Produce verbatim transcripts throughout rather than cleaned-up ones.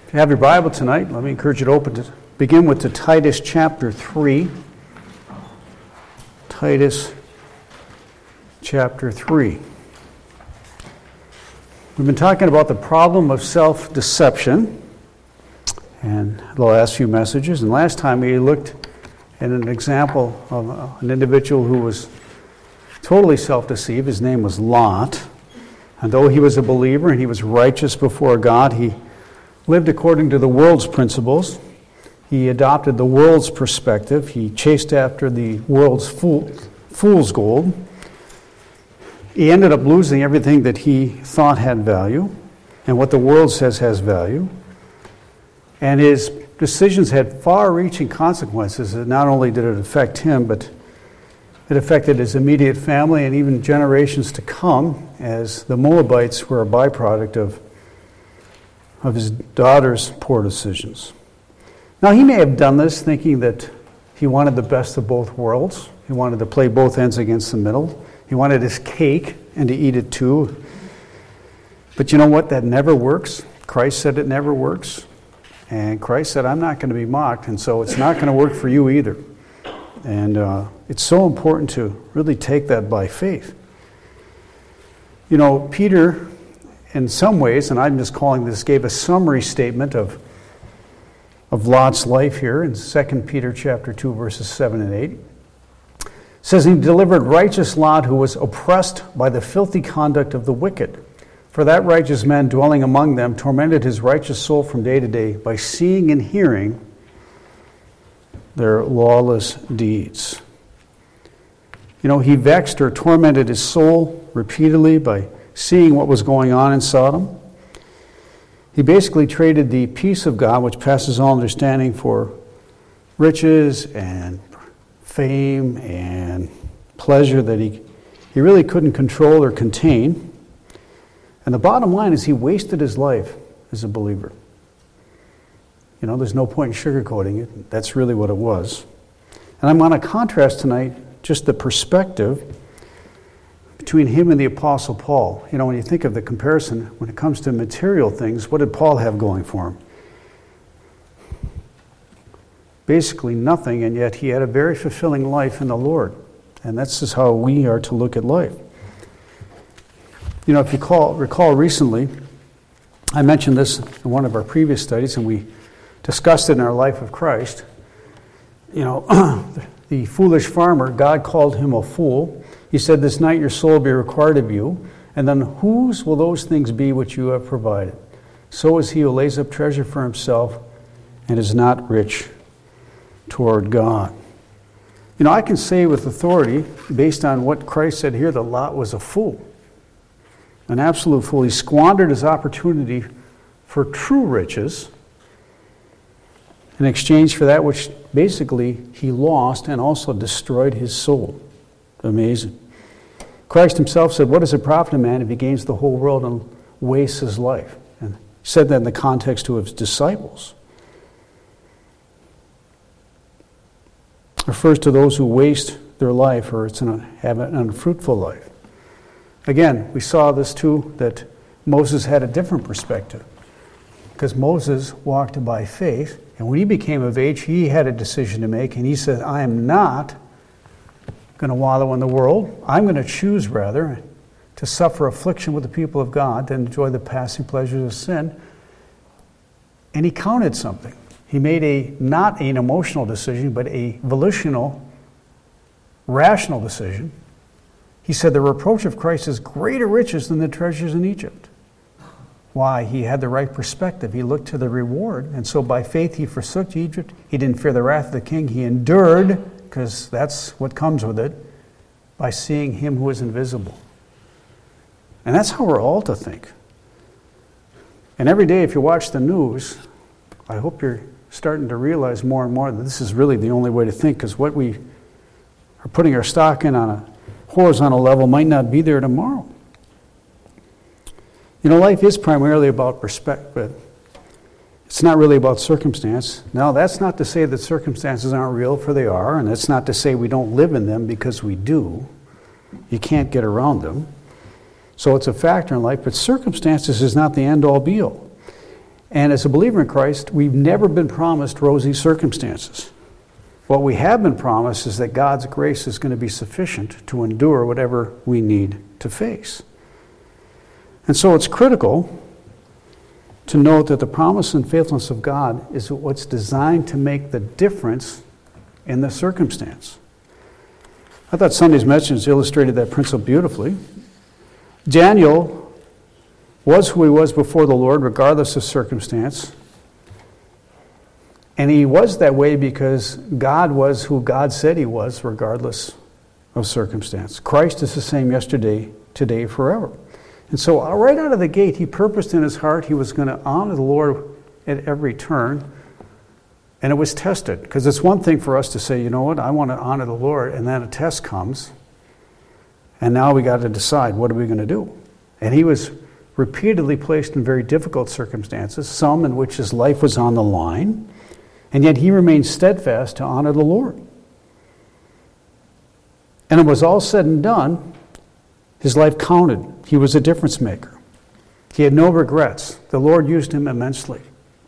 If you have your Bible tonight, let me encourage you to open to begin with to Titus chapter three. Titus chapter three. We've been talking about the problem of self-deception and the last few messages. And last time we looked at an example of an individual who was totally self-deceived. His name was Lot. And though he was a believer and he was righteous before God, he lived according to the world's principles. He adopted the world's perspective. He chased after the world's fool, fool's gold. He ended up losing everything that he thought had value and what the world says has value. And his decisions had far-reaching consequences. Not only did it affect him, but it affected his immediate family and even generations to come, as the Moabites were a byproduct of of his daughter's poor decisions. Now, he may have done this thinking that he wanted the best of both worlds. He wanted to play both ends against the middle. He wanted his cake and to eat it too. But you know what? That never works. Christ said it never works. And Christ said, I'm not going to be mocked, and so it's not going to work for you either. And uh, it's so important to really take that by faith. You know, Peter, in some ways, and I'm just calling this, gave a summary statement of of Lot's life here in Second Peter chapter two, verses seven and eight. It says, he delivered righteous Lot, who was oppressed by the filthy conduct of the wicked. For that righteous man dwelling among them tormented his righteous soul from day to day by seeing and hearing their lawless deeds. You know, he vexed or tormented his soul repeatedly by seeing what was going on in Sodom. He basically traded the peace of God, which passes all understanding, for riches and fame and pleasure that he, he really couldn't control or contain. And the bottom line is he wasted his life as a believer. You know, there's no point in sugarcoating it. That's really what it was. And I'm going to contrast tonight just the perspective between him and the Apostle Paul. You know, when you think of the comparison, when it comes to material things, what did Paul have going for him? Basically nothing, and yet he had a very fulfilling life in the Lord. And that's just how we are to look at life. You know, if you call, recall recently, I mentioned this in one of our previous studies, and we discussed it in our Life of Christ. You know, the foolish farmer, God called him a fool. He said, this night your soul will be required of you. And then whose will those things be which you have provided? So is he who lays up treasure for himself and is not rich toward God. You know, I can say with authority, based on what Christ said here, that Lot was a fool. An absolute fool. He squandered his opportunity for true riches in exchange for that which basically he lost and also destroyed his soul. Amazing. Christ himself said, what does it profit a man if he gains the whole world and wastes his life? And he said that in the context to his disciples. It refers to those who waste their life, or it's an, have an unfruitful life. Again, we saw this too, that Moses had a different perspective. Because Moses walked by faith, and when he became of age, he had a decision to make, and he said, I am not going to wallow in the world. I'm going to choose, rather, to suffer affliction with the people of God than enjoy the passing pleasures of sin. And he counted something. He made a not an emotional decision, but a volitional, rational decision. He said, the reproach of Christ is greater riches than the treasures in Egypt. Why? He had the right perspective. He looked to the reward. And so by faith he forsook Egypt. He didn't fear the wrath of the king. He endured, because that's what comes with it, by seeing him who is invisible. And that's how we're all to think. And every day if you watch the news, I hope you're starting to realize more and more that this is really the only way to think, because what we are putting our stock in on a horizontal level might not be there tomorrow. You know, life is primarily about perspective. It's not really about circumstance. Now, that's not to say that circumstances aren't real, for they are, and it's not to say we don't live in them, because we do. You can't get around them. So it's a factor in life, but circumstances is not the end-all be-all. And as a believer in Christ, we've never been promised rosy circumstances. What we have been promised is that God's grace is going to be sufficient to endure whatever we need to face. And so it's critical to note that the promise and faithfulness of God is what's designed to make the difference in the circumstance. I thought Sunday's message illustrated that principle beautifully. Daniel was who he was before the Lord, regardless of circumstance. And he was that way because God was who God said he was, regardless of circumstance. Christ is the same yesterday, today, forever. And so right out of the gate, he purposed in his heart he was going to honor the Lord at every turn. And it was tested. Because it's one thing for us to say, you know what, I want to honor the Lord. And then a test comes. And now we got to decide, what are we going to do? And he was repeatedly placed in very difficult circumstances, some in which his life was on the line. And yet he remained steadfast to honor the Lord. And it was all said and done, his life counted. He was a difference maker. He had no regrets. The Lord used him immensely.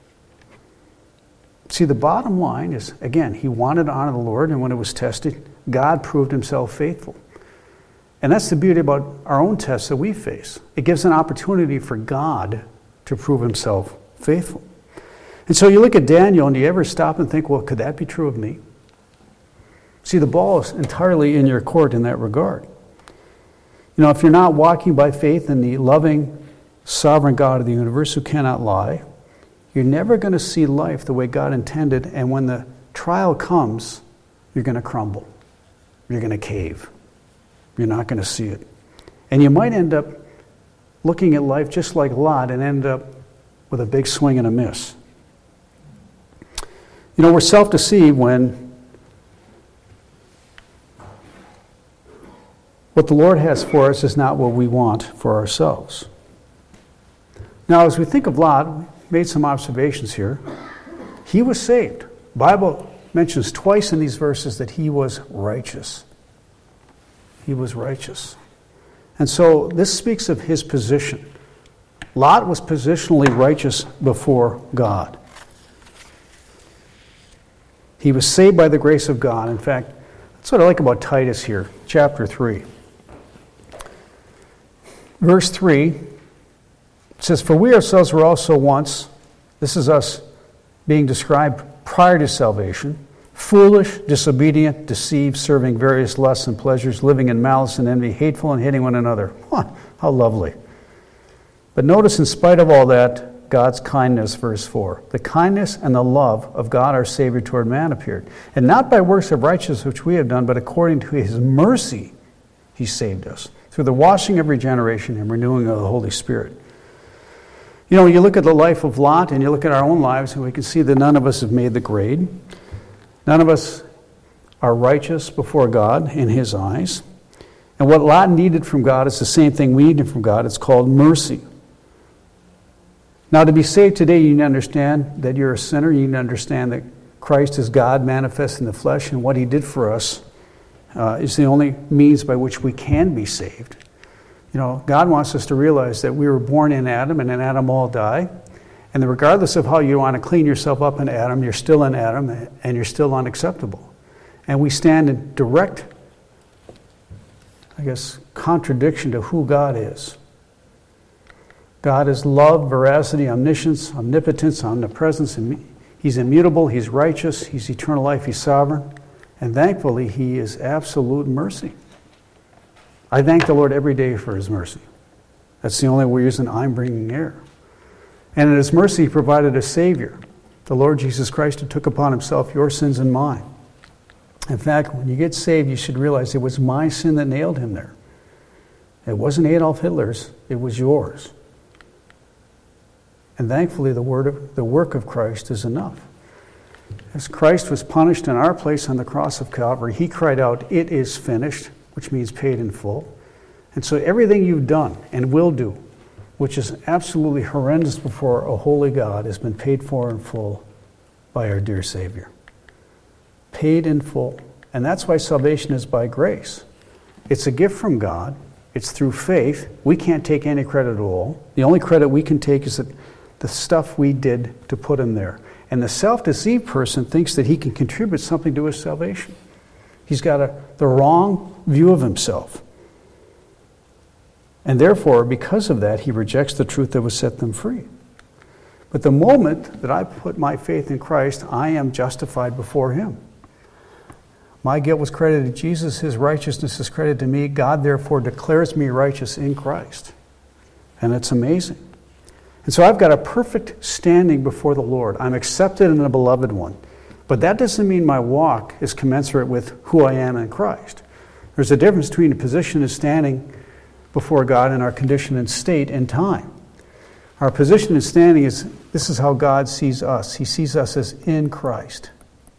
See, the bottom line is, again, he wanted to honor the Lord, and when it was tested, God proved himself faithful. And that's the beauty about our own tests that we face. It gives an opportunity for God to prove himself faithful. And so you look at Daniel, and do you ever stop and think, well, could that be true of me? See, the ball is entirely in your court in that regard. You know, if you're not walking by faith in the loving, sovereign God of the universe who cannot lie, you're never going to see life the way God intended, and when the trial comes, you're going to crumble. You're going to cave. You're not going to see it. And you might end up looking at life just like Lot and end up with a big swing and a miss. You know, we're self-deceived when what the Lord has for us is not what we want for ourselves. Now, as we think of Lot, we made some observations here. He was saved. The Bible mentions twice in these verses that he was righteous. He was righteous. And so this speaks of his position. Lot was positionally righteous before God. He was saved by the grace of God. In fact, that's what I like about Titus here, chapter three. Verse three, it says, "For we ourselves were also once," this is us being described prior to salvation, "foolish, disobedient, deceived, serving various lusts and pleasures, living in malice and envy, hateful and hating one another." Huh, how lovely. But notice, in spite of all that, God's kindness, verse four. "The kindness and the love of God our Savior toward man appeared. And not by works of righteousness which we have done, but according to his mercy he saved us, through the washing of regeneration and renewing of the Holy Spirit." You know, when you look at the life of Lot and you look at our own lives, and we can see that none of us have made the grade. None of us are righteous before God in his eyes. And what Lot needed from God is the same thing we needed from God. It's called mercy. Now, to be saved today, you need to understand that you're a sinner. You need to understand that Christ is God manifest in the flesh, and what he did for us uh, is the only means by which we can be saved. You know, God wants us to realize that we were born in Adam, and in Adam all die. And that regardless of how you want to clean yourself up in Adam, you're still in Adam, and you're still unacceptable. And we stand in direct, I guess, contradiction to who God is. God is love, veracity, omniscience, omnipotence, omnipresence. He's immutable, he's righteous, he's eternal life, he's sovereign. And thankfully, he is absolute mercy. I thank the Lord every day for his mercy. That's the only reason I'm bringing air. And in his mercy, he provided a Savior, the Lord Jesus Christ, who took upon himself your sins and mine. In fact, when you get saved, you should realize it was my sin that nailed him there. It wasn't Adolf Hitler's, it was yours. And thankfully, the, word of, the work of Christ is enough. As Christ was punished in our place on the cross of Calvary, he cried out, "It is finished," which means paid in full. And so everything you've done and will do, which is absolutely horrendous before a holy God, has been paid for in full by our dear Savior. Paid in full. And that's why salvation is by grace. It's a gift from God. It's through faith. We can't take any credit at all. The only credit we can take is that the stuff we did to put him there. And the self-deceived person thinks that he can contribute something to his salvation. He's got a, the wrong view of himself. And therefore, because of that, he rejects the truth that would set them free. But the moment that I put my faith in Christ, I am justified before him. My guilt was credited to Jesus, his righteousness is credited to me. God therefore declares me righteous in Christ. And it's amazing. And so I've got a perfect standing before the Lord. I'm accepted in the beloved one. But that doesn't mean my walk is commensurate with who I am in Christ. There's a difference between a position and standing before God and our condition and state and time. Our position and standing is, this is how God sees us. He sees us as in Christ.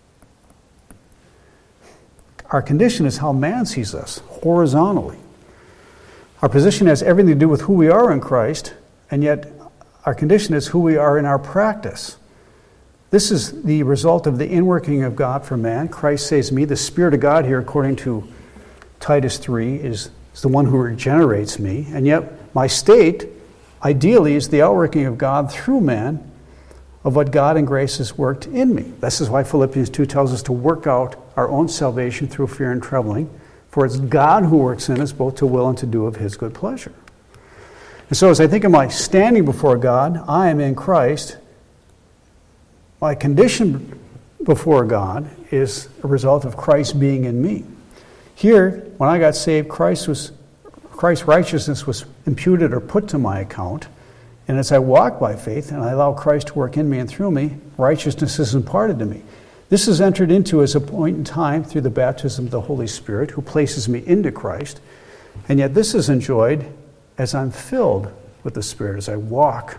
Our condition is how man sees us, horizontally. Our position has everything to do with who we are in Christ, and yet our condition is who we are in our practice. This is the result of the inworking of God for man. Christ saves me. The Spirit of God here, according to Titus three, is, is the one who regenerates me. And yet my state, ideally, is the outworking of God through man of what God in grace has worked in me. This is why Philippians two tells us to work out our own salvation through fear and trembling. For it's God who works in us both to will and to do of his good pleasure. And so as I think of my standing before God, I am in Christ. My condition before God is a result of Christ being in me. Here, when I got saved, Christ was, Christ's righteousness was imputed or put to my account. And as I walk by faith and I allow Christ to work in me and through me, righteousness is imparted to me. This is entered into as a point in time through the baptism of the Holy Spirit, who places me into Christ. And yet this is enjoyed as I'm filled with the Spirit, as I walk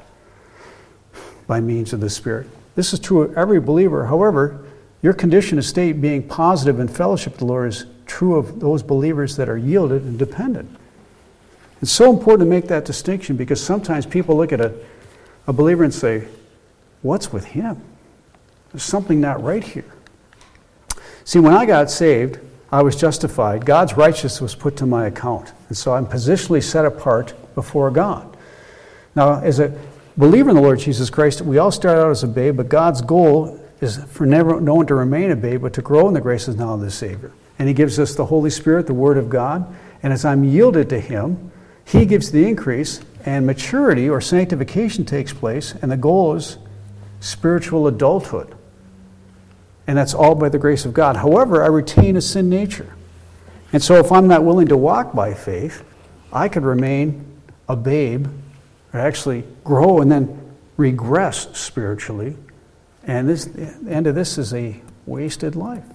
by means of the Spirit. This is true of every believer. However, your condition of state being positive in fellowship with the Lord is true of those believers that are yielded and dependent. It's so important to make that distinction, because sometimes people look at a, a believer and say, what's with him? There's something not right here. See, when I got saved, I was justified. God's righteousness was put to my account. And so I'm positionally set apart before God. Now, as a believer in the Lord Jesus Christ, we all start out as a babe, but God's goal is for never no one to remain a babe, but to grow in the graces now of the Savior. And he gives us the Holy Spirit, the Word of God. And as I'm yielded to him, he gives the increase, and maturity or sanctification takes place, and the goal is spiritual adulthood. And that's all by the grace of God. However, I retain a sin nature. And so if I'm not willing to walk by faith, I could remain a babe, or actually grow and then regress spiritually. And this, the end of this is a wasted life.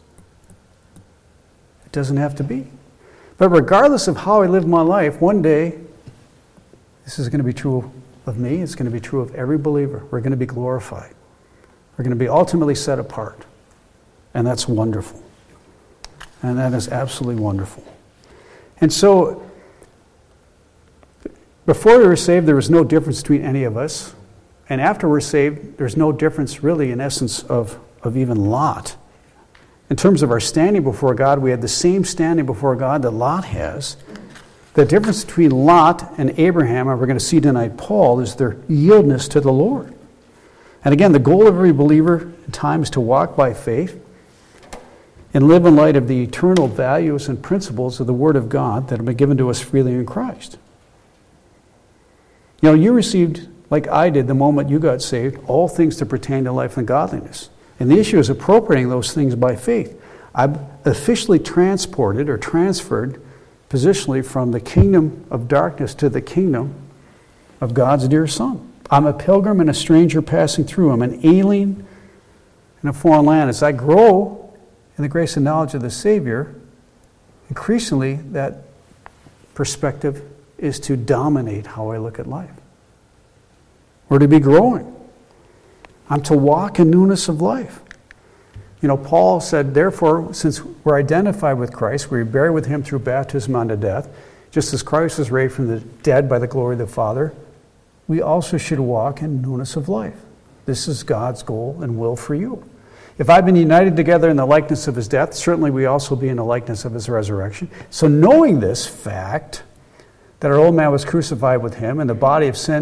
It doesn't have to be. But regardless of how I live my life, one day, this is going to be true of me. It's going to be true of every believer. We're going to be glorified. We're going to be ultimately set apart. And that's wonderful. And that is absolutely wonderful. And so, before we were saved, there was no difference between any of us. And after we're saved, there's no difference really, in essence, of, of even Lot. In terms of our standing before God, we had the same standing before God that Lot has. The difference between Lot and Abraham, and we're going to see tonight Paul, is their yieldness to the Lord. And again, the goal of every believer in time is to walk by faith and live in light of the eternal values and principles of the Word of God that have been given to us freely in Christ. You know, you received, like I did the moment you got saved, all things that pertain to life and godliness. And the issue is appropriating those things by faith. I've officially transported or transferred positionally from the kingdom of darkness to the kingdom of God's dear Son. I'm a pilgrim and a stranger passing through. I'm an alien in a foreign land. As I grow in the grace and knowledge of the Savior, increasingly that perspective is to dominate how I look at life. We're to be growing. I'm to walk in newness of life. You know, Paul said, therefore, since we're identified with Christ, we're buried with him through baptism unto death, just as Christ was raised from the dead by the glory of the Father, we also should walk in newness of life. This is God's goal and will for you. If I've been united together in the likeness of his death, certainly we also be in the likeness of his resurrection. So knowing this fact, that our old man was crucified with him, and the body of sin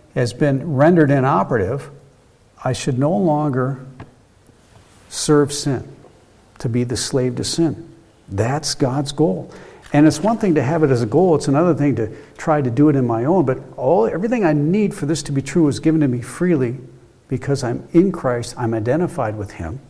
has been rendered inoperative, I should no longer serve sin, to be the slave to sin. That's God's goal. And it's one thing to have it as a goal, it's another thing to try to do it in my own, but all everything I need for this to be true is given to me freely because I'm in Christ, I'm identified with Him,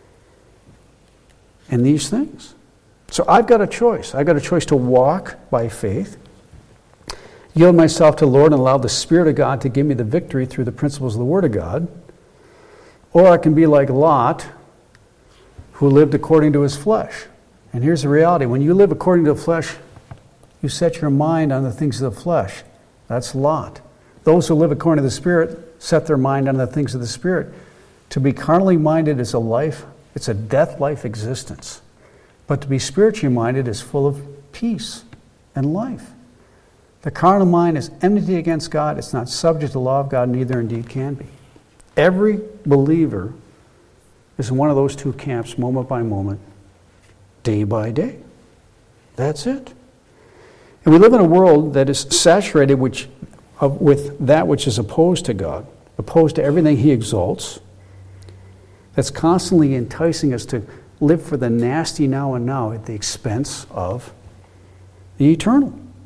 and these things. So I've got a choice. I've got a choice to walk by faith, yield myself to the Lord and allow the Spirit of God to give me the victory through the principles of the Word of God, or I can be like Lot, who lived according to his flesh. And here's the reality. When you live according to the flesh, you set your mind on the things of the flesh. That's Lot. Those who live according to the Spirit set their mind on the things of the Spirit. To be carnally minded is a life, it's a death-life existence. But to be spiritually minded is full of peace and life. The carnal mind is enmity against God. It's not subject to the law of God, neither indeed can be. Every believer is in one of those two camps, moment by moment, day by day. That's it. And we live in a world that is saturated which, uh, with that which is opposed to God, opposed to everything He exalts, that's constantly enticing us to live for the nasty now and now at the expense of the eternal.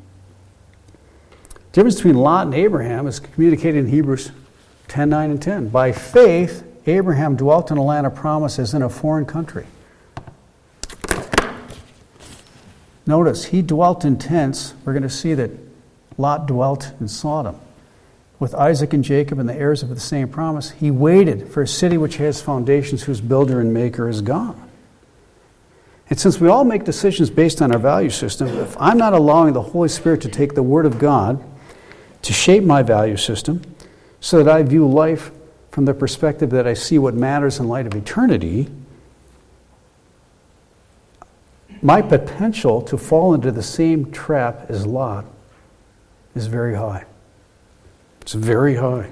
The difference between Lot and Abraham is communicated in Hebrews ten, nine, and ten. By faith, Abraham dwelt in a land of promise as in a foreign country. Notice, he dwelt in tents. We're going to see that Lot dwelt in Sodom. With Isaac and Jacob and the heirs of the same promise, he waited for a city which has foundations, whose builder and maker is God. And since we all make decisions based on our value system, if I'm not allowing the Holy Spirit to take the Word of God to shape my value system so that I view life from the perspective that I see what matters in light of eternity, my potential to fall into the same trap as Lot is very high. It's very high.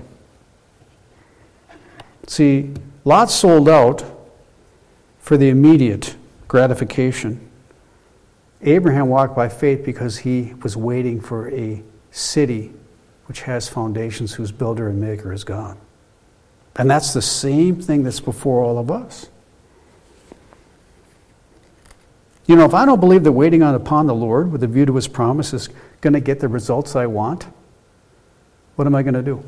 See, Lot sold out for the immediate gratification. Abraham walked by faith because he was waiting for a city which has foundations, whose builder and maker is God. And that's the same thing that's before all of us. You know, if I don't believe that waiting on upon the Lord with a view to His promise is going to get the results I want, what am I going to do?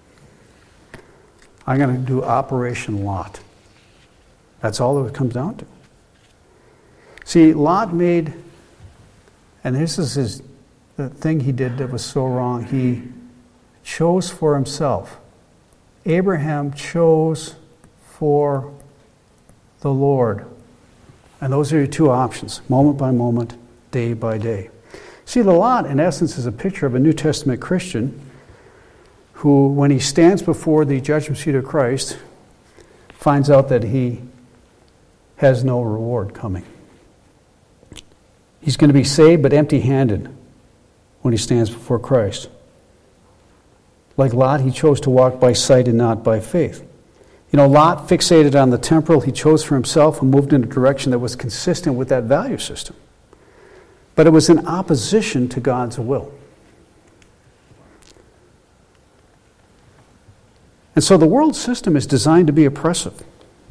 I'm going to do Operation Lot. That's all it comes down to. See, Lot made, and this is his, the thing he did that was so wrong, he chose for himself. Abraham chose for the Lord. And those are your two options, moment by moment, day by day. See, the Lot, in essence, is a picture of a New Testament Christian who, when he stands before the judgment seat of Christ, finds out that he has no reward coming. He's going to be saved but empty-handed when he stands before Christ. Like Lot, he chose to walk by sight and not by faith. You know, Lot fixated on the temporal he chose for himself and moved in a direction that was consistent with that value system. But it was in opposition to God's will. And so the world system is designed to be oppressive.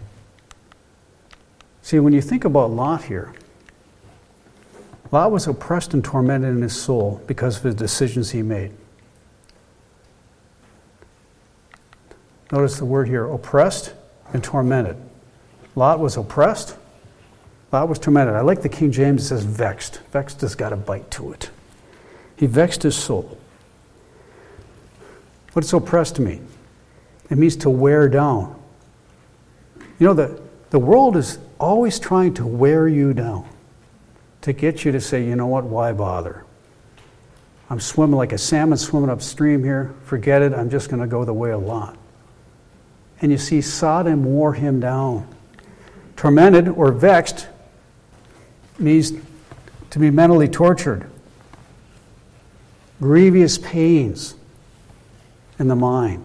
See, when you think about Lot here, Lot was oppressed and tormented in his soul because of the decisions he made. Notice the word here, oppressed and tormented. Lot was oppressed. Lot was tormented. I like the King James, it says vexed. Vexed has got a bite to it. He vexed his soul. What does oppressed mean? It means to wear down. You know, the, the world is always trying to wear you down, to get you to say, you know what, why bother? I'm swimming like a salmon swimming upstream here. Forget it, I'm just going to go the way of Lot. And you see, Sodom wore him down. Tormented or vexed means to be mentally tortured. Grievous pains in the mind.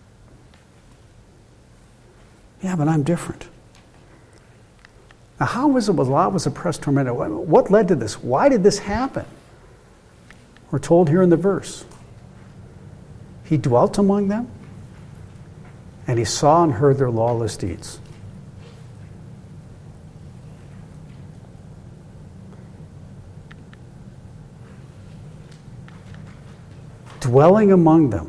Yeah, but I'm different. Now, how was it Lot was oppressed, tormented? What led to this? Why did this happen? We're told here in the verse. He He dwelt among them, and he saw and heard their lawless deeds. Dwelling among them,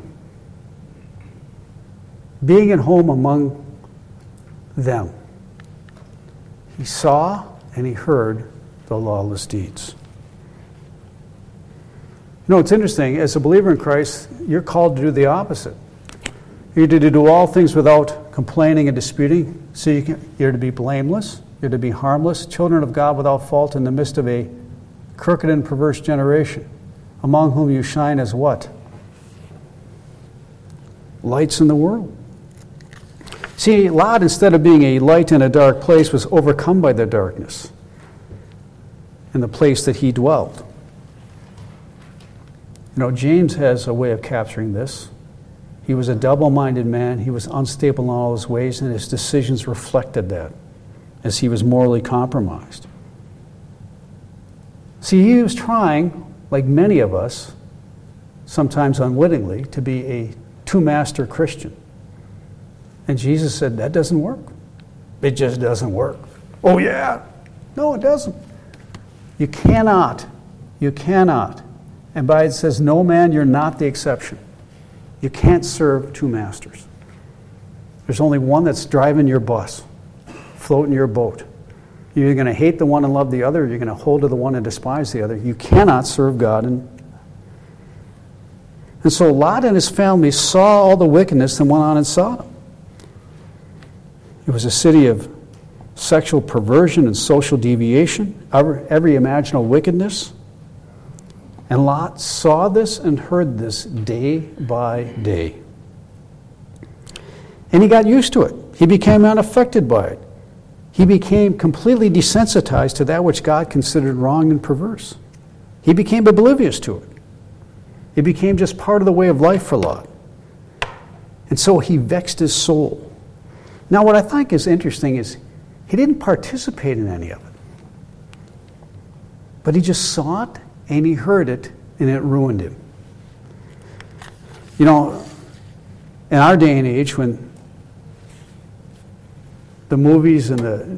being at home among them, he saw and he heard the lawless deeds. You know, it's interesting. As a believer in Christ, you're called to do the opposite. You're to do all things without complaining and disputing. So you can, you're to be blameless. You're to be harmless, children of God without fault in the midst of a crooked and perverse generation, among whom you shine as what? Lights in the world. See, Lot, instead of being a light in a dark place, was overcome by the darkness in the place that he dwelt. You know, James has a way of capturing this. He was a double-minded man. He was unstable in all his ways, and his decisions reflected that as he was morally compromised. See, he was trying, like many of us, sometimes unwittingly, to be a two-master Christian. And Jesus said, that doesn't work. It just doesn't work. Oh, yeah. No, it doesn't. You cannot. You cannot. And by it says, no man, you're not the exception. You can't serve two masters. There's only one that's driving your bus, floating your boat. You're either going to hate the one and love the other, or you're going to hold to the one and despise the other. You cannot serve God. And, and so Lot and his family saw all the wickedness that went on in Sodom. It was a city of sexual perversion and social deviation, every, every imaginable wickedness. And Lot saw this and heard this day by day. And he got used to it. He became unaffected by it. He became completely desensitized to that which God considered wrong and perverse. He became oblivious to it. It became just part of the way of life for Lot. And so he vexed his soul. Now, what I think is interesting is he didn't participate in any of it. But he just saw it, and he heard it, and it ruined him. You know, in our day and age, when the movies and the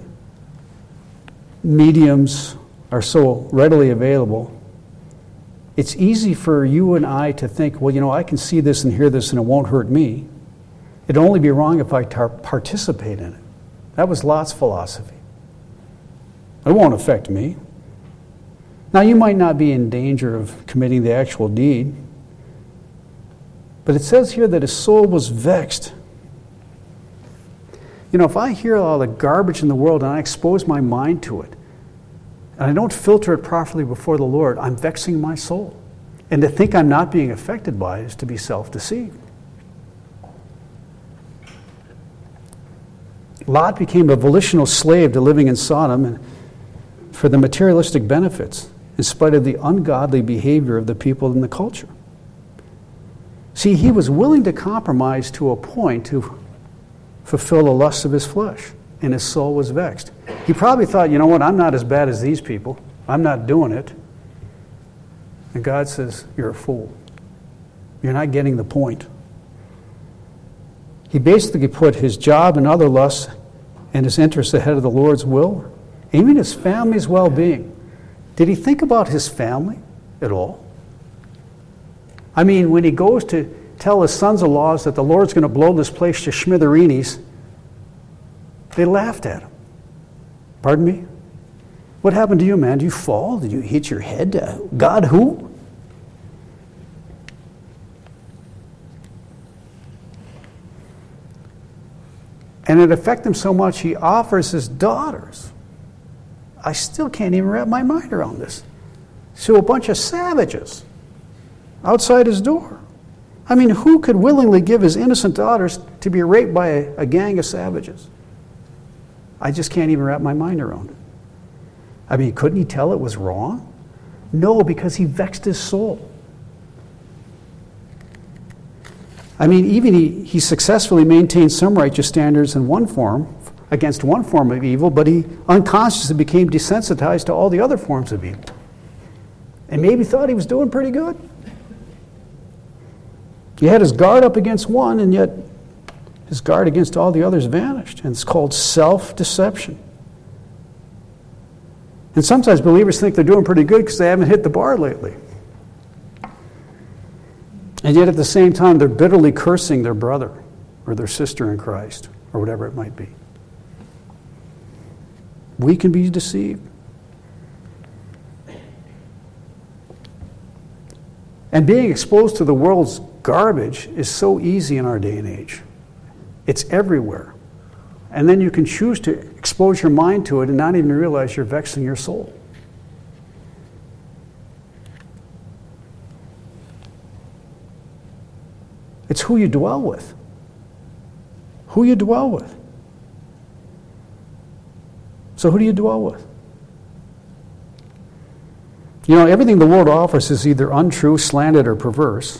mediums are so readily available, it's easy for you and I to think, well, you know, I can see this and hear this, and it won't hurt me. It'd only be wrong if I tar- participate in it. That was Lot's philosophy. It won't affect me. Now, you might not be in danger of committing the actual deed, but it says here that his soul was vexed. You know, if I hear all the garbage in the world and I expose my mind to it, and I don't filter it properly before the Lord, I'm vexing my soul. And to think I'm not being affected by it is to be self-deceived. Lot became a volitional slave to living in Sodom and for the materialistic benefits, in spite of the ungodly behavior of the people in the culture. See, he was willing to compromise to a point to fulfill the lusts of his flesh, and his soul was vexed. He probably thought, you know what, I'm not as bad as these people. I'm not doing it. And God says, you're a fool. You're not getting the point. He basically put his job and other lusts and his interests ahead of the Lord's will, even his family's well-being. Did he think about his family at all? I mean, when he goes to tell his sons-in-law that the Lord's going to blow this place to smithereens, they laughed at him. Pardon me? What happened to you, man? Did you fall? Did you hit your head? Uh, God who? And it affected him so much, he offers his daughters. I still can't even wrap my mind around this. So a bunch of savages outside his door. I mean, who could willingly give his innocent daughters to be raped by a, a gang of savages? I just can't even wrap my mind around it. I mean, couldn't he tell it was wrong? No, because he vexed his soul. I mean, even he, he successfully maintained some righteous standards in one form, against one form of evil, but he unconsciously became desensitized to all the other forms of evil. And maybe thought he was doing pretty good. He had his guard up against one, and yet his guard against all the others vanished. And it's called self-deception. And sometimes believers think they're doing pretty good because they haven't hit the bar lately. And yet at the same time, they're bitterly cursing their brother or their sister in Christ, or whatever it might be. We can be deceived. And being exposed to the world's garbage is so easy in our day and age. It's everywhere. And then you can choose to expose your mind to it and not even realize you're vexing your soul. It's who you dwell with. Who you dwell with. So who do you dwell with? You know, everything the world offers is either untrue, slanted, or perverse.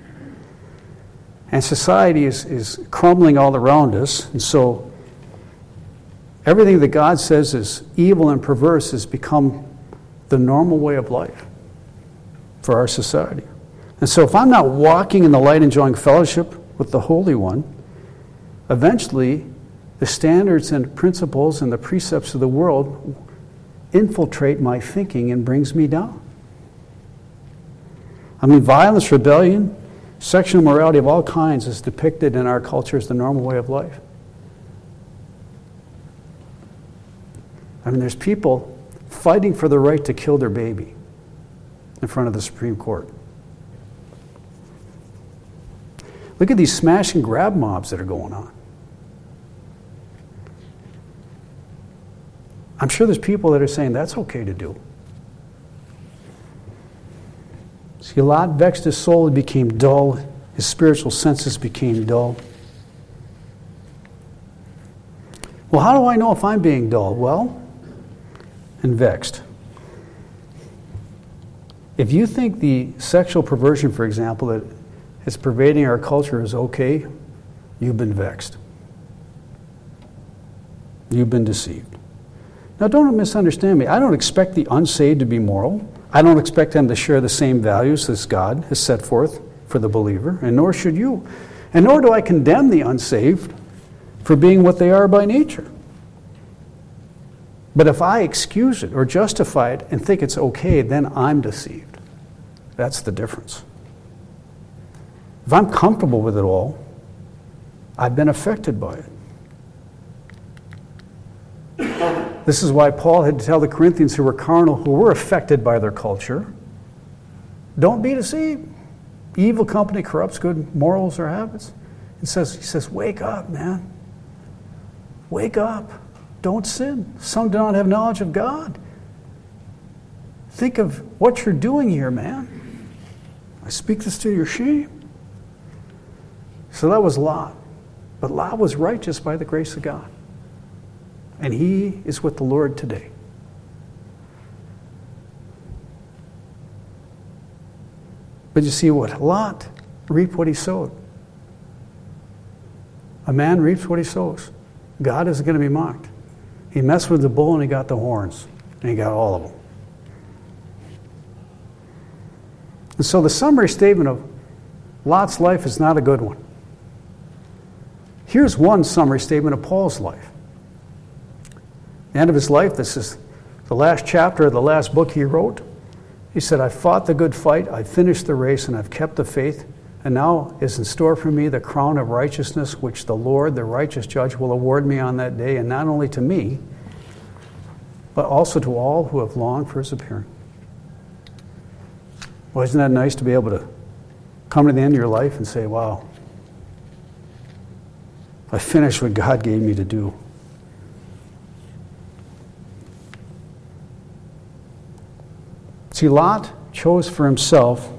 And society is, is crumbling all around us. And so everything that God says is evil and perverse has become the normal way of life for our society. And so if I'm not walking in the light, enjoying fellowship with the Holy One, eventually the standards and principles and the precepts of the world infiltrate my thinking and brings me down. I mean, violence, rebellion, sexual immorality of all kinds is depicted in our culture as the normal way of life. I mean, there's people fighting for the right to kill their baby in front of the Supreme Court. Look at these smash and grab mobs that are going on. I'm sure there's people that are saying that's okay to do. See, Lot vexed his soul, he became dull. His spiritual senses became dull. Well, how do I know if I'm being dull? Well, and vexed. If you think the sexual perversion, for example, that is pervading our culture is okay, you've been vexed. You've been deceived. Now, don't misunderstand me. I don't expect the unsaved to be moral. I don't expect them to share the same values as God has set forth for the believer, and nor should you. And nor do I condemn the unsaved for being what they are by nature. But if I excuse it or justify it and think it's okay, then I'm deceived. That's the difference. If I'm comfortable with it all, I've been affected by it. This is why Paul had to tell the Corinthians who were carnal, who were affected by their culture, don't be deceived. Evil company corrupts good morals or habits. He says, he says, wake up, man. Wake up. Don't sin. Some do not have knowledge of God. Think of what you're doing here, man. I speak this to your shame. So that was Lot. But Lot was righteous by the grace of God. And he is with the Lord today. But you see what? Lot reaped what he sowed. A man reaps what he sows. God isn't going to be mocked. He messed with the bull and he got the horns. And he got all of them. And so the summary statement of Lot's life is not a good one. Here's one summary statement of Paul's life. The end of his life, this is the last chapter of the last book he wrote. He said, I fought the good fight, I finished the race, and I've kept the faith. And now is in store for me the crown of righteousness, which the Lord, the righteous judge, will award me on that day, and not only to me, but also to all who have longed for his appearing. Well, isn't that nice to be able to come to the end of your life and say, wow, I finished what God gave me to do. See, Lot chose for himself.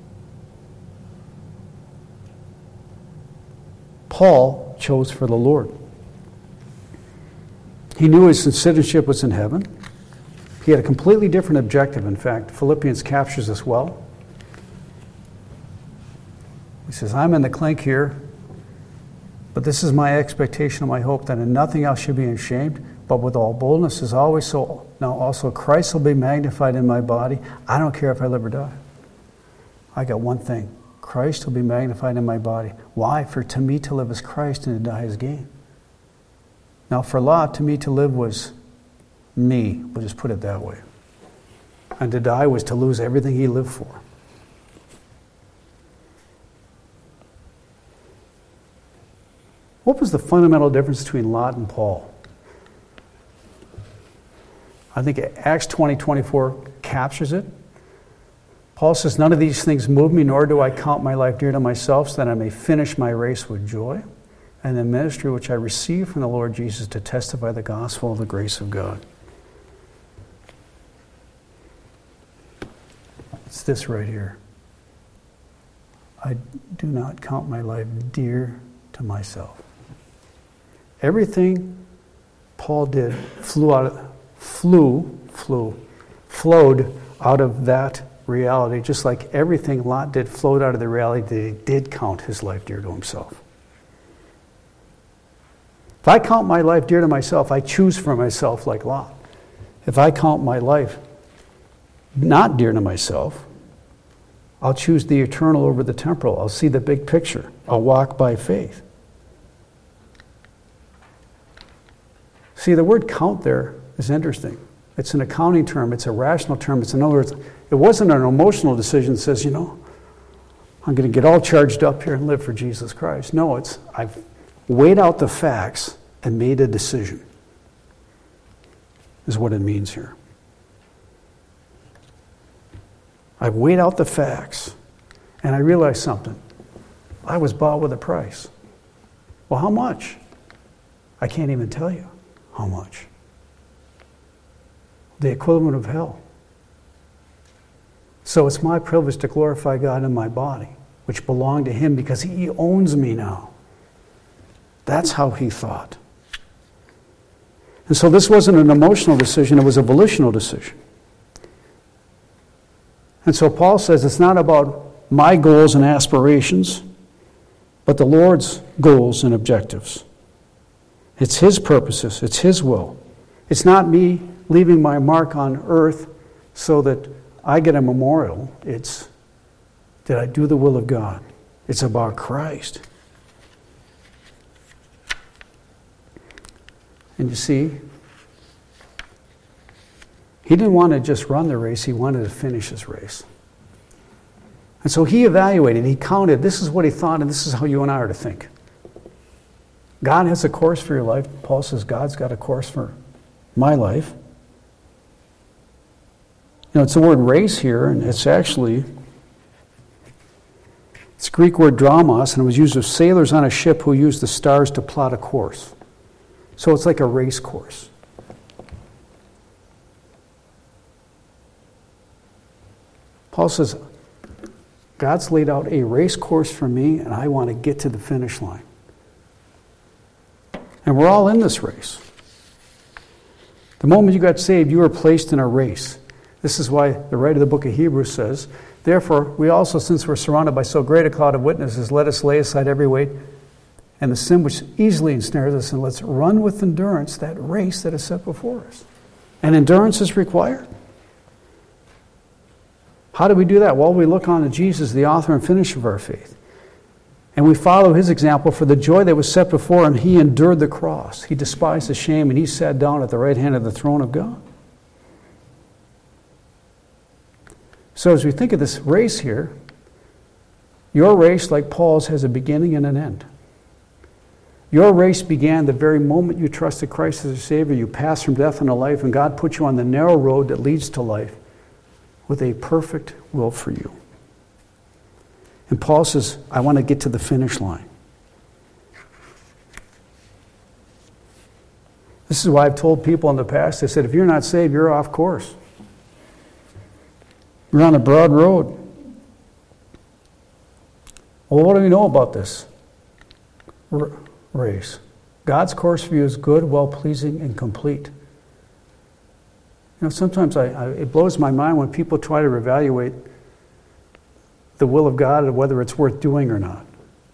Paul chose for the Lord. He knew his citizenship was in heaven. He had a completely different objective. In fact, Philippians captures this well. He says, I'm in the clink here, but this is my expectation and my hope, that in nothing else should be ashamed, but with all boldness as always, so now also Christ will be magnified in my body. I don't care if I live or die. I got one thing. Christ will be magnified in my body. Why? For to me to live is Christ and to die is gain. Now for Lot, to me to live was me. We'll just put it that way. And to die was to lose everything he lived for. What was the fundamental difference between Lot and Paul? I think Acts twenty twenty-four captures it. Paul says, none of these things move me, nor do I count my life dear to myself, so that I may finish my race with joy, and the ministry which I received from the Lord Jesus to testify the gospel of the grace of God. It's this right here. I do not count my life dear to myself. Everything Paul did flew out of, flew, flew, flowed out of that reality, just like everything Lot did flowed out of the reality that he did count his life dear to himself. If I count my life dear to myself, I choose for myself like Lot. If I count my life not dear to myself, I'll choose the eternal over the temporal. I'll see the big picture. I'll walk by faith. See, the word count there is interesting. It's an accounting term. It's a rational term. It's, in other words, it wasn't an emotional decision that says, you know, I'm going to get all charged up here and live for Jesus Christ. No, it's I've weighed out the facts and made a decision, is what it means here. I've weighed out the facts and I realized something. I was bought with a price. Well, how much? I can't even tell you how much. The equivalent of hell. So it's my privilege to glorify God in my body, which belonged to him because he owns me now. That's how he thought. And so this wasn't an emotional decision, it was a volitional decision. And so Paul says it's not about my goals and aspirations, but the Lord's goals and objectives. It's his purposes, it's his will. It's not me leaving my mark on earth so that I get a memorial. It's, did I do the will of God? It's about Christ. And you see, he didn't want to just run the race, he wanted to finish his race. And so he evaluated, he counted, this is what he thought, and this is how you and I are to think. God has a course for your life. Paul says God's got a course for my life. You know, it's the word race here, and it's actually, it's a Greek word dramos, and it was used of sailors on a ship who used the stars to plot a course. So it's like a race course. Paul says, God's laid out a race course for me, and I want to get to the finish line. And we're all in this race. The moment you got saved, you were placed in a race. This is why the writer of the book of Hebrews says, therefore, we also, since we're surrounded by so great a cloud of witnesses, let us lay aside every weight and the sin which easily ensnares us, and let's run with endurance that race that is set before us. And endurance is required. How do we do that? Well, we look on to Jesus, the author and finisher of our faith. And we follow his example. For the joy that was set before him, he endured the cross. He despised the shame, and he sat down at the right hand of the throne of God. So as we think of this race here, your race, like Paul's, has a beginning and an end. Your race began the very moment you trusted Christ as a Savior. You passed from death unto life, and God put you on the narrow road that leads to life with a perfect will for you. And Paul says, I want to get to the finish line. This is why I've told people in the past, I said, if you're not saved, you're off course. You're on a broad road. Well, what do we know about this r- race? God's course for you is good, well-pleasing, and complete. You know, sometimes I, I, it blows my mind when people try to evaluate the will of God and whether it's worth doing or not.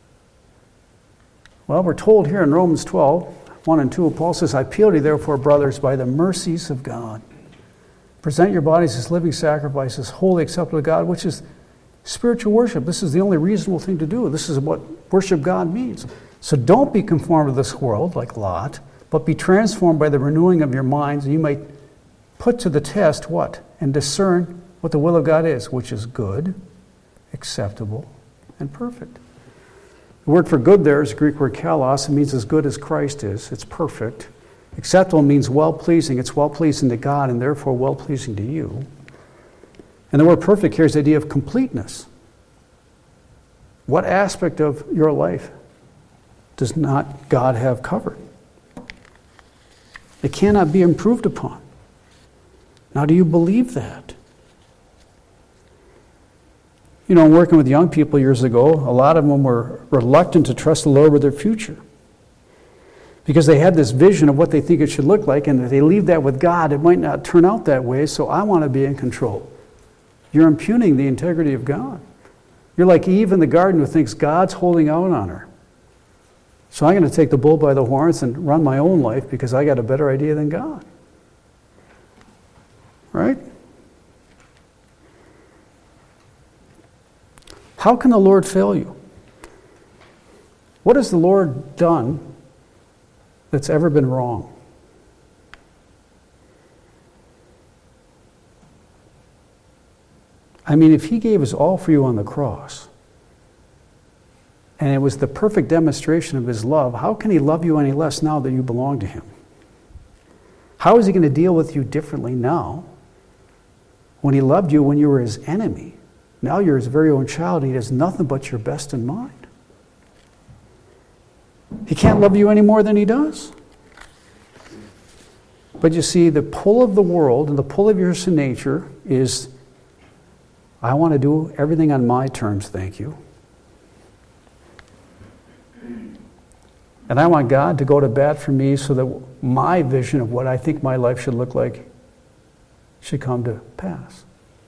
Well, we're told here in Romans twelve, one and two, Paul says, I appeal to you, therefore, brothers, by the mercies of God. Present your bodies as living sacrifices, wholly acceptable to God, which is Spiritual worship, this is the only reasonable thing to do. This is what worship God means. So don't be conformed to this world like Lot, but be transformed by the renewing of your minds, and you might put to the test what? And discern what the will of God is, which is good, acceptable, and perfect. The word for good there is the Greek word kalos. It means as good as Christ is. It's perfect. Acceptable means well-pleasing. It's well-pleasing to God and therefore well-pleasing to you. And the word perfect carries the idea of completeness. What aspect of your life does not God have covered? It cannot be improved upon. Now, do you believe that? You know, working with young people years ago, a lot of them were reluctant to trust the Lord with their future because they had this vision of what they think it should look like, and if they leave that with God, it might not turn out that way, so I want to be in control. You're impugning the integrity of God. You're like Eve in the garden who thinks God's holding out on her. So I'm going to take the bull by the horns and run my own life because I got a better idea than God. Right? How can the Lord fail you? What has the Lord done that's ever been wrong? I mean, if he gave his all for you on the cross, and it was the perfect demonstration of his love, how can he love you any less now that you belong to him? How is he going to deal with you differently now when he loved you when you were his enemy? Now you're his very own child, and he has nothing but your best in mind. He can't love you any more than he does. But you see, the pull of the world and the pull of your sin nature is, I want to do everything on my terms, thank you. And I want God to go to bat for me so that my vision of what I think my life should look like should come to pass.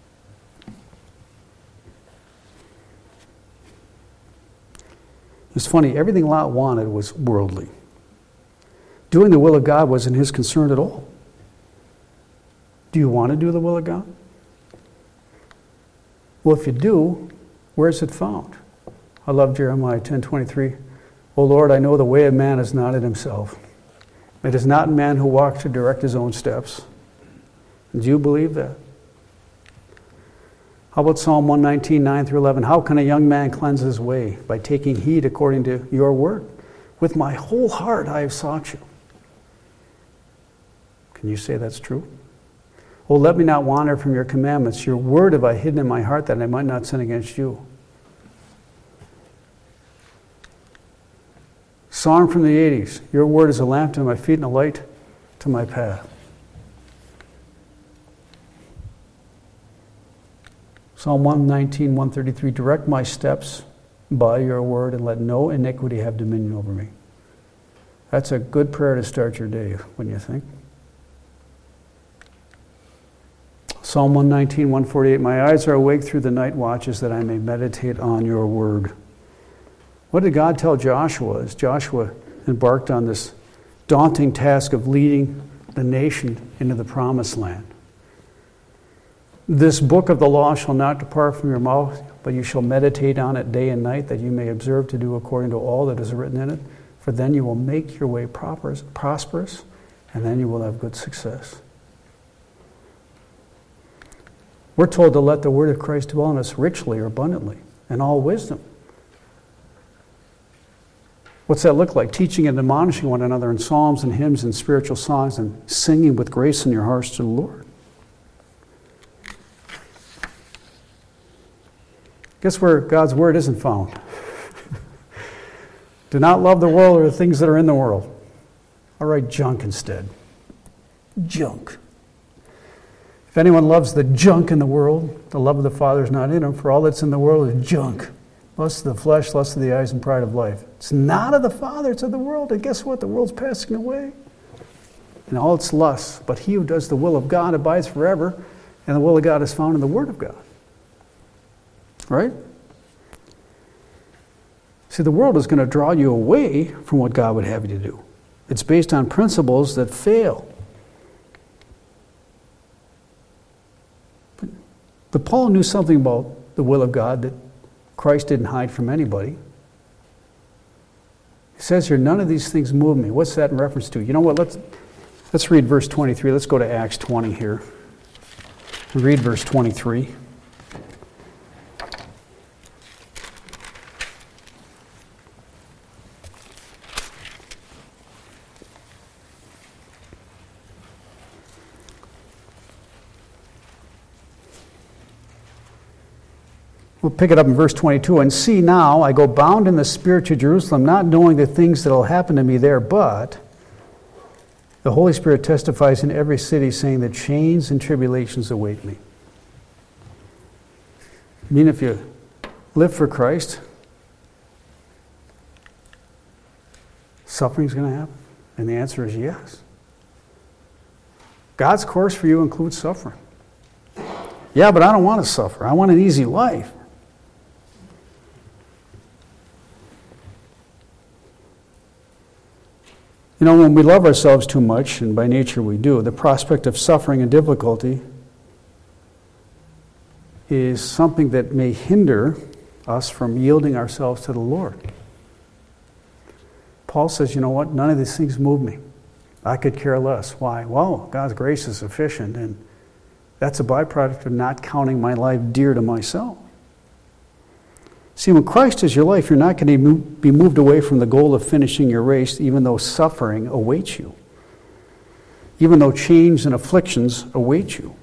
It's funny, everything Lot wanted was worldly. Doing the will of God wasn't his concern at all. Do you want to do the will of God? Well, if you do, where is it found? I love Jeremiah ten twenty-three. O Lord, I know the way of man is not in himself. It is not in man who walks to direct his own steps. Do you believe that? How about Psalm one nineteen, nine through eleven? How can a young man cleanse his way? By taking heed according to your word. With my whole heart I have sought you. Can you say that's true? Oh, let me not wander from your commandments. Your word have I hidden in my heart that I might not sin against you. Song from the eighties. Your word is a lamp to my feet and a light to my path. Psalm one nineteen, one thirty-three. Direct my steps by your word and let no iniquity have dominion over me. That's a good prayer to start your day, wouldn't you think? Psalm one nineteen, one forty-eight. My eyes are awake through the night watches that I may meditate on your word. What did God tell Joshua as Joshua embarked on this daunting task of leading the nation into the promised land? This book of the law shall not depart from your mouth, but you shall meditate on it day and night, that you may observe to do according to all that is written in it. For then you will make your way prosperous, and then you will have good success. We're told to let the word of Christ dwell in us richly or abundantly, in all wisdom. What's that look like? Teaching and admonishing one another in psalms and hymns and spiritual songs and singing with grace in your hearts to the Lord. Guess where God's word isn't found? Do not love the world or the things that are in the world. All right, junk instead. Junk. If anyone loves the junk in the world, the love of the Father is not in him, for all that's in the world is junk. Lust of the flesh, lust of the eyes, and pride of life. It's not of the Father, it's of the world. And guess what? The world's passing away. And all its lusts. But he who does the will of God abides forever, and the will of God is found in the Word of God. Right? See, the world is going to draw you away from what God would have you to do. It's based on principles that fail. But, but Paul knew something about the will of God that Christ didn't hide from anybody. It says here, none of these things move me. What's that in reference to? You know what? Let's let's read verse twenty-three. Let's go to Acts twenty here. Read verse twenty-three. We'll pick it up in verse twenty-two. And see now, I go bound in the Spirit to Jerusalem, not knowing the things that will happen to me there, but the Holy Spirit testifies in every city, saying that chains and tribulations await me. I mean, if you live for Christ, suffering's going to happen? And the answer is yes. God's course for you includes suffering. Yeah, but I don't want to suffer. I want an easy life. You know, when we love ourselves too much, and by nature we do, the prospect of suffering and difficulty is something that may hinder us from yielding ourselves to the Lord. Paul says, you know what? None of these things move me. I could care less. Why? Well, God's grace is sufficient, and that's a byproduct of not counting my life dear to myself. See, when Christ is your life, you're not going to be moved away from the goal of finishing your race, even though suffering awaits you, even though chains and afflictions await you.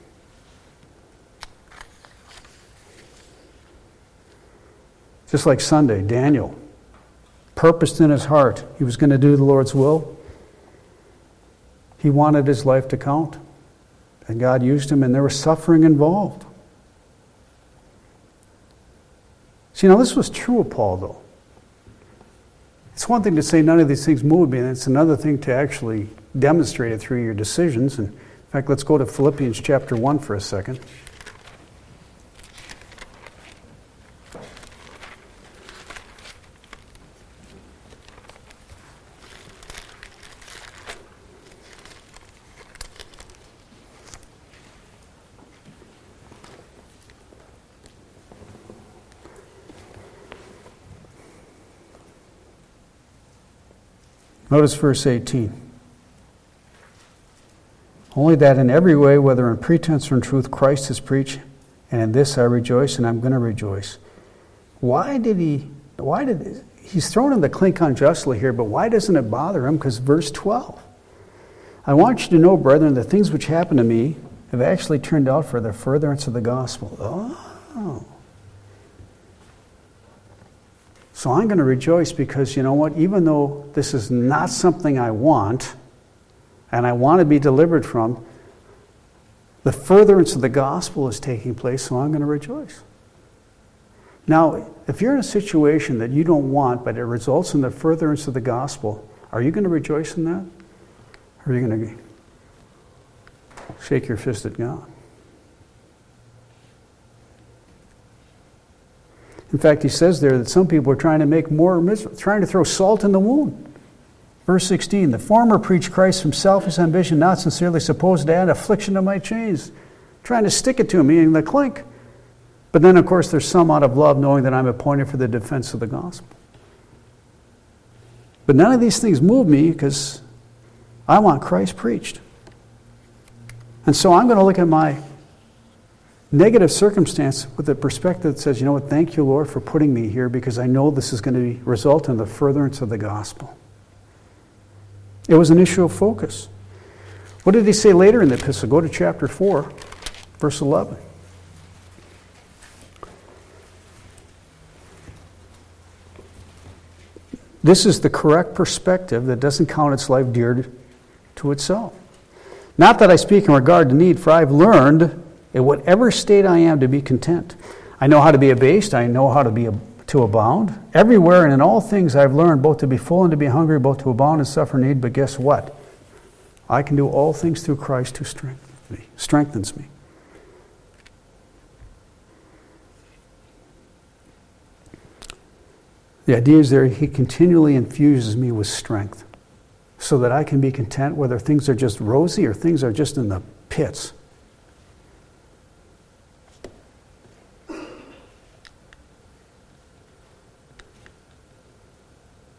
Just like Sunday, Daniel purposed in his heart he was going to do the Lord's will. He wanted his life to count, and God used him, and there was suffering involved. See, now this was true of Paul, though. It's one thing to say none of these things move me, and it's another thing to actually demonstrate it through your decisions. And in fact, let's go to Philippians chapter one for a second. Notice verse eighteen. Only that in every way, whether in pretense or in truth, Christ is preached, and in this I rejoice, and I'm going to rejoice. Why did he, why did, he's thrown in the clink unjustly here, but why doesn't it bother him? Because verse twelve. I want you to know, brethren, the things which happened to me have actually turned out for the furtherance of the gospel. Oh. So I'm going to rejoice because, you know what, even though this is not something I want, and I want to be delivered from, the furtherance of the gospel is taking place, so I'm going to rejoice. Now, if you're in a situation that you don't want, but it results in the furtherance of the gospel, are you going to rejoice in that? Or are you going to shake your fist at God? In fact, he says there that some people are trying to make more, trying to throw salt in the wound. Verse sixteen, the former preached Christ from selfish ambition, not sincerely supposed to add affliction to my chains, trying to stick it to me in the clink. But then, of course, there's some out of love, knowing that I'm appointed for the defense of the gospel. But none of these things move me because I want Christ preached. And so I'm going to look at my negative circumstance with a perspective that says, you know what, thank you, Lord, for putting me here because I know this is going to be, result in the furtherance of the gospel. It was an issue of focus. What did he say later in the epistle? Go to chapter four, verse eleven. This is the correct perspective that doesn't count its life dear to itself. Not that I speak in regard to need, for I've learned in whatever state I am to be content. I know how to be abased. I know how to be to abound. Everywhere and in all things I've learned both to be full and to be hungry, both to abound and suffer need. But guess what? I can do all things through Christ who strengthens me. Strengthens me. The idea is there, he continually infuses me with strength so that I can be content whether things are just rosy or things are just in the pits.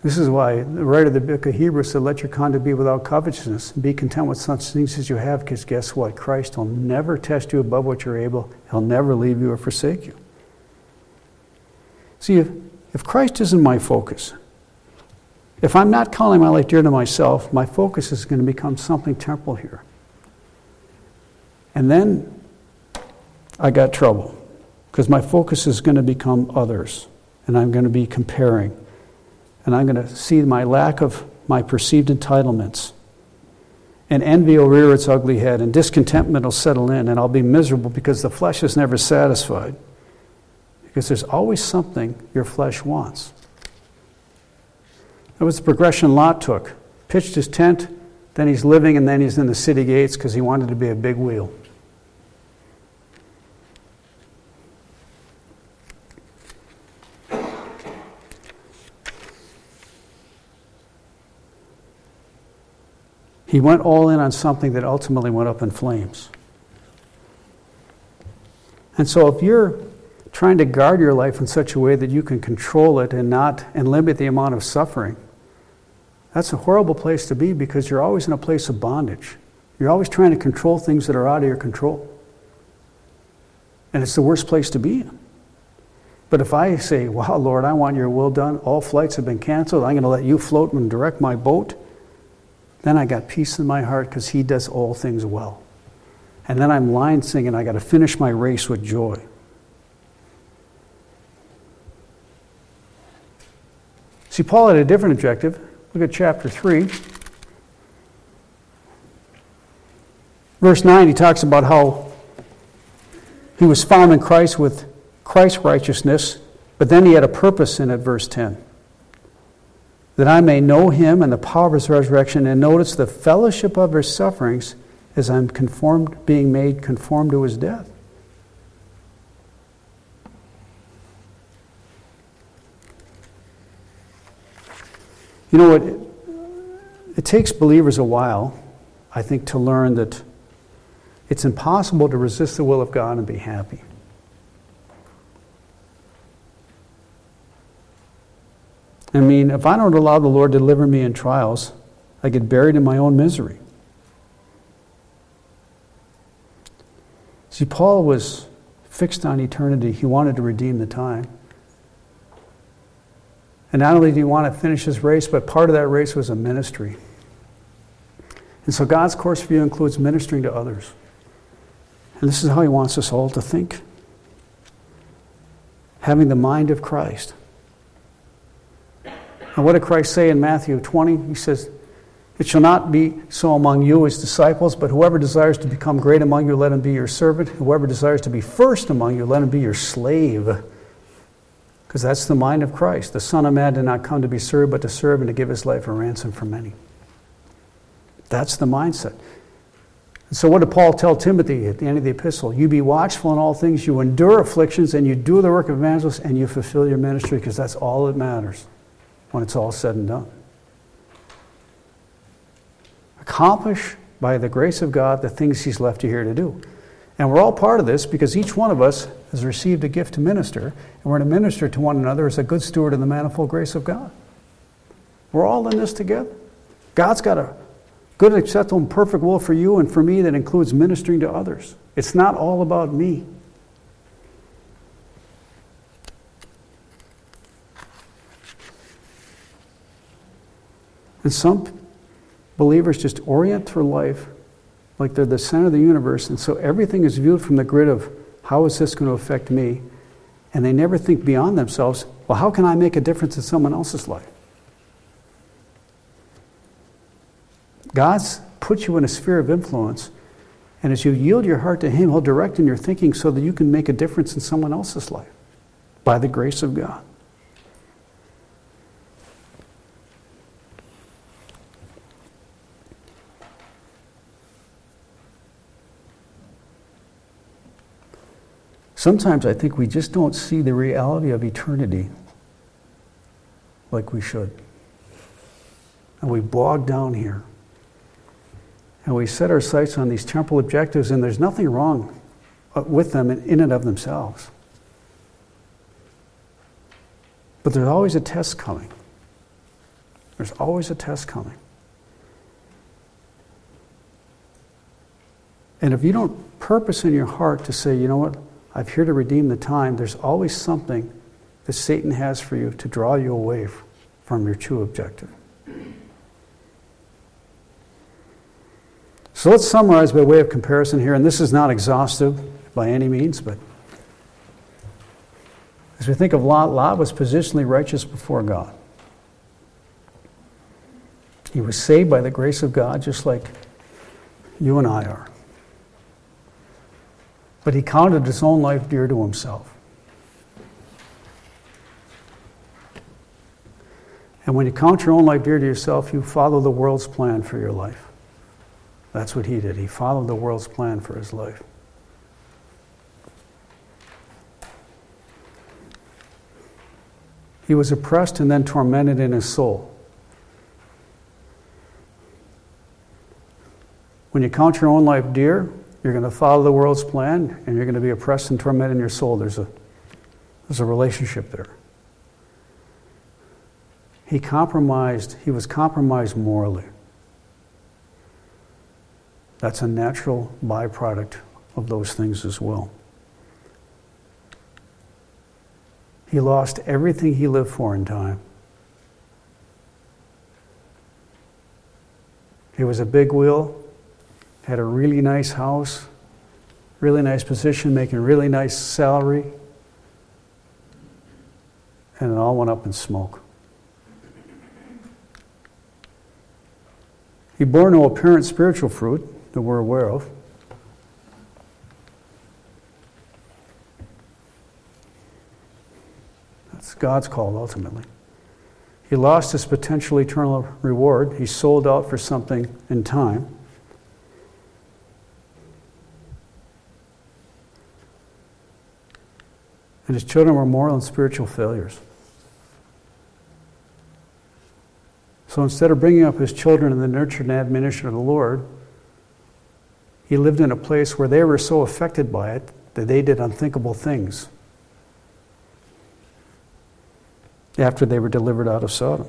This is why the writer of the book of Hebrews said, let your conduct be without covetousness. Be content with such things as you have, because guess what? Christ will never test you above what you're able. He'll never leave you or forsake you. See, if, if Christ isn't my focus, if I'm not calling my life dear to myself, my focus is going to become something temporal here. And then I got trouble, because my focus is going to become others, and I'm going to be comparing. And I'm going to see my lack of my perceived entitlements. And envy will rear its ugly head, and discontentment will settle in, and I'll be miserable because the flesh is never satisfied. Because there's always something your flesh wants. That was the progression Lot took. Pitched his tent, then he's living, and then he's in the city gates because he wanted to be a big wheel. He went all in on something that ultimately went up in flames. And so if you're trying to guard your life in such a way that you can control it and not and limit the amount of suffering, that's a horrible place to be, because you're always in a place of bondage. You're always trying to control things that are out of your control. And it's the worst place to be in. But if I say, wow, Lord, I want your will done, all flights have been canceled, I'm going to let you float and direct my boat, then I got peace in my heart, because he does all things well. And then I'm line singing, I got to finish my race with joy. See, Paul had a different objective. Look at chapter three. Verse nine, he talks about how he was found in Christ with Christ's righteousness, but then he had a purpose in it, verse ten. That I may know him and the power of his resurrection, and notice the fellowship of his sufferings, as I'm conformed, being made conformed to his death. You know what? It, it takes believers a while, I think, to learn that it's impossible to resist the will of God and be happy. I mean, if I don't allow the Lord to deliver me in trials, I get buried in my own misery. See, Paul was fixed on eternity. He wanted to redeem the time. And not only did he want to finish his race, but part of that race was a ministry. And so God's course for you includes ministering to others. And this is how he wants us all to think. Having the mind of Christ. And what did Christ say in Matthew twenty? He says, it shall not be so among you as disciples, but whoever desires to become great among you, let him be your servant. Whoever desires to be first among you, let him be your slave. Because that's the mind of Christ. The Son of Man did not come to be served, but to serve and to give his life a ransom for many. That's the mindset. And so what did Paul tell Timothy at the end of the epistle? You be watchful in all things, you endure afflictions, and you do the work of evangelists, and you fulfill your ministry, because that's all that matters when it's all said and done. Accomplish by the grace of God the things he's left you here to do. And we're all part of this, because each one of us has received a gift to minister, and we're to minister to one another as a good steward of the manifold grace of God. We're all in this together. God's got a good, acceptable, and perfect will for you and for me that includes ministering to others. It's not all about me. And some believers just orient their life like they're the center of the universe, and so everything is viewed from the grid of, how is this going to affect me? And they never think beyond themselves, well, how can I make a difference in someone else's life? God's put you in a sphere of influence, and as you yield your heart to him, he'll direct in your thinking so that you can make a difference in someone else's life by the grace of God. Sometimes I think we just don't see the reality of eternity like we should. And we bog down here. And we set our sights on these temporal objectives, and there's nothing wrong with them in and of themselves. But there's always a test coming. There's always a test coming. And if you don't purpose in your heart to say, you know what, I'm here to redeem the time, there's always something that Satan has for you to draw you away from your true objective. So let's summarize by way of comparison here, and this is not exhaustive by any means, but as we think of Lot, Lot was positionally righteous before God. He was saved by the grace of God, just like you and I are. But he counted his own life dear to himself. And when you count your own life dear to yourself, you follow the world's plan for your life. That's what he did. He followed the world's plan for his life. He was oppressed and then tormented in his soul. When you count your own life dear, you're going to follow the world's plan, and you're going to be oppressed and tormented in your soul. There's a, there's a relationship there. He compromised, he was compromised morally. That's a natural byproduct of those things as well. He lost everything he lived for in time. He was a big wheel, had a really nice house, really nice position, making a really nice salary, and it all went up in smoke. He bore no apparent spiritual fruit that we're aware of. That's God's call ultimately. He lost his potential eternal reward. He sold out for something in time. And his children were moral and spiritual failures. So instead of bringing up his children in the nurture and admonition of the Lord, he lived in a place where they were so affected by it that they did unthinkable things after they were delivered out of Sodom.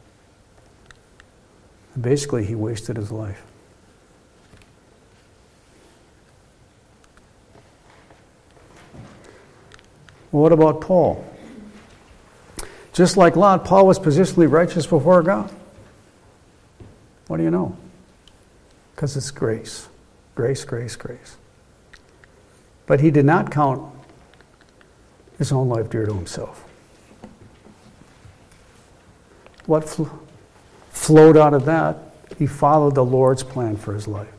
And basically, he wasted his life. Well, what about Paul? Just like Lot, Paul was positionally righteous before God. What do you know? Because it's grace. Grace, grace, grace. But he did not count his own life dear to himself. What fl- flowed out of that? He followed the Lord's plan for his life.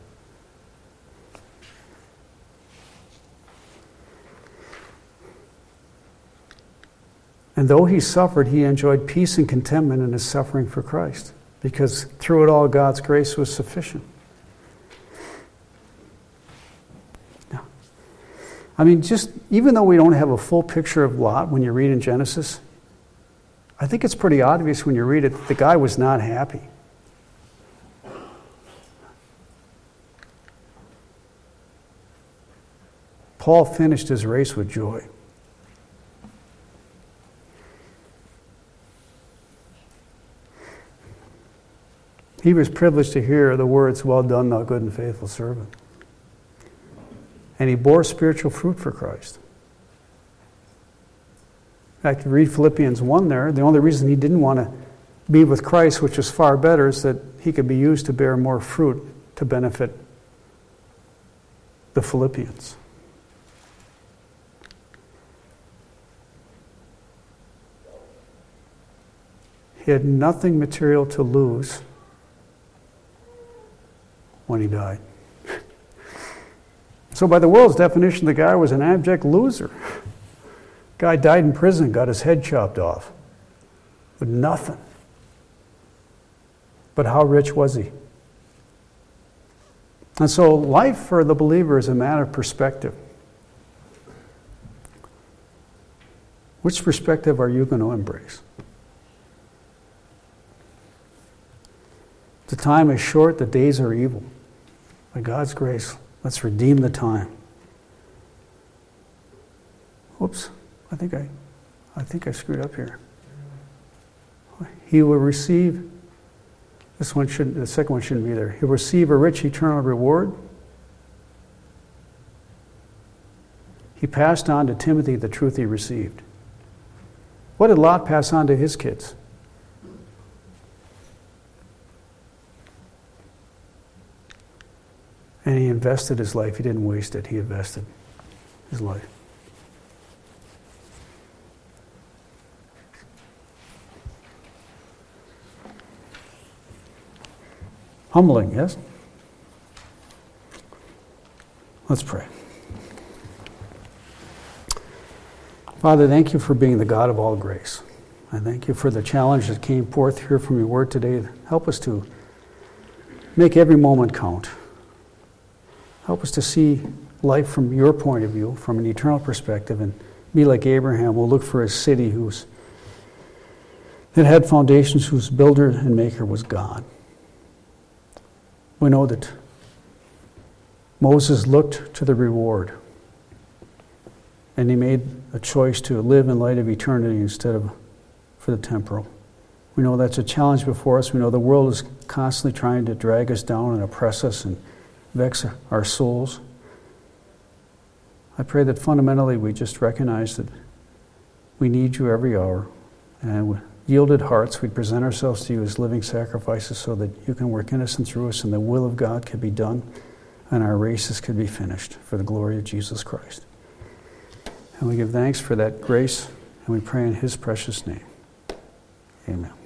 And though he suffered, he enjoyed peace and contentment in his suffering for Christ, because through it all, God's grace was sufficient. Now, I mean, just even though we don't have a full picture of Lot when you read in Genesis, I think it's pretty obvious when you read it that the guy was not happy. Paul finished his race with joy. He was privileged to hear the words, "Well done, thou good and faithful servant." And he bore spiritual fruit for Christ. In fact, if you read Philippians one there, the only reason he didn't want to be with Christ, which was far better, is that he could be used to bear more fruit to benefit the Philippians. He had nothing material to lose when he died. So by the world's definition, the guy was an abject loser. Guy died in prison, got his head chopped off with nothing. But how rich was he? And so life for the believer is a matter of perspective. Which perspective are you going to embrace? The time is short, the days are evil. By God's grace, let's redeem the time. Oops, I think I, I think I screwed up here. He will receive This one shouldn't, the second one shouldn't be there. He'll receive a rich eternal reward. He passed on to Timothy the truth he received. What did Lot pass on to his kids? And he invested his life. He didn't waste it. He invested his life. Humbling, yes? Let's pray. Father, thank you for being the God of all grace. I thank you for the challenge that came forth here from your word today. Help us to make every moment count. Help us to see life from your point of view, from an eternal perspective, and be like Abraham. We'll look for a city whose that had foundations, whose builder and maker was God. We know that Moses looked to the reward, and he made a choice to live in light of eternity instead of for the temporal. We know that's a challenge before us. We know the world is constantly trying to drag us down and oppress us and vex our souls. I pray that fundamentally we just recognize that we need you every hour, and with yielded hearts we'd present ourselves to you as living sacrifices so that you can work in us and through us and the will of God can be done and our races could be finished for the glory of Jesus Christ. And we give thanks for that grace, and we pray in his precious name. Amen.